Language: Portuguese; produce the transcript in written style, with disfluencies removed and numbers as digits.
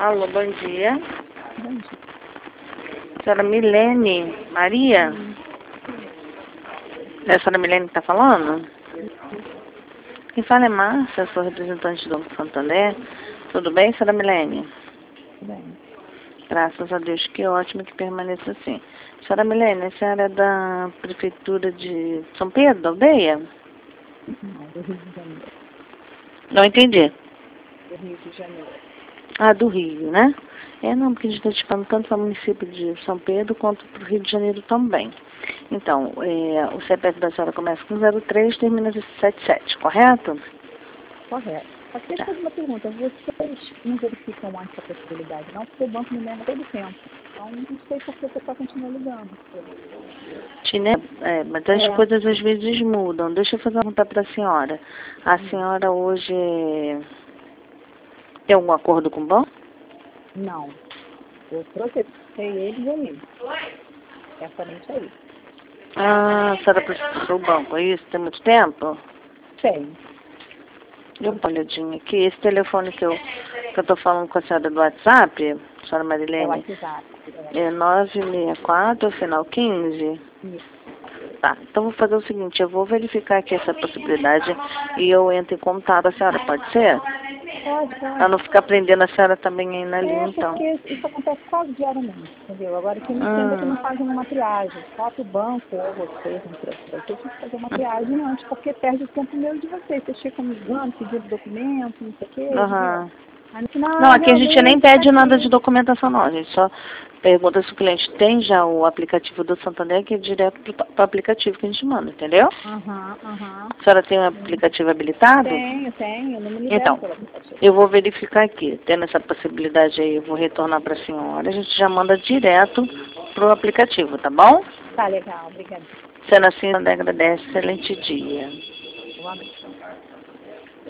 Alô, bom dia. Bom dia. Senhora Milene Maria? É a senhora Milene que está falando? Quem fala é Márcia, sou representante do Banco Santander. Tudo bem, senhora Milene? Tudo bem. Graças a Deus, que ótimo que permaneça assim. Senhora Milene, a senhora é da Prefeitura de São Pedro, da aldeia? Não, do Rio de Janeiro. Não entendi. Do Rio de Janeiro. Ah, do Rio, né? Não, porque a gente está te falando tanto para o município de São Pedro quanto para o Rio de Janeiro também. Então, o CPF da senhora começa com 03 e termina com 77, correto? Correto. Só que deixa eu fazer uma pergunta. Vocês não verificam antes a possibilidade, não? Porque o banco me lembra todo tempo. Então, não sei por que você está continuando ligando. Mas as coisas às vezes mudam. Deixa eu fazer uma pergunta para a senhora. A senhora hoje tem algum acordo com o banco? Não. Eu processei eles aí. Certamente aí. Ah, a senhora processou o banco, é isso? Tem muito tempo? Tem. Dê uma olhadinha aqui. Esse telefone que eu estou falando com a senhora do WhatsApp, senhora É o Marilene, WhatsApp. é 964, final 15? Isso. Tá, então vou fazer o seguinte, eu vou verificar aqui essa possibilidade e eu entro em contato com a senhora, pode ser? Pode. Pra não ficar prendendo a senhora também aí na linha, então. Porque isso acontece quase diariamente, entendeu? Agora, o que me entendo é que não fazem uma triagem. Só que o banco ou vocês, não sei, vocês têm que fazer uma triagem antes, porque perde o tempo meu de vocês. Vocês ficam me ligando, pedindo documento, não sei o quê, entendeu? Aí no final, Não, aqui a gente nem realmente, tá pede nada aqui. de documentação, não. A gente só pergunta se o cliente tem já o aplicativo do Santander, que é direto para o aplicativo que a gente manda, entendeu? Aham. A senhora tem um aplicativo habilitado? Tenho, eu não me libero Então, pelo aplicativo. eu vou verificar aqui. Tendo essa possibilidade aí, eu vou retornar para a senhora. A gente já manda direto para o aplicativo, tá bom? Tá legal, obrigada. Sendo assim, Santander agradece. Excelente dia. Boa noite.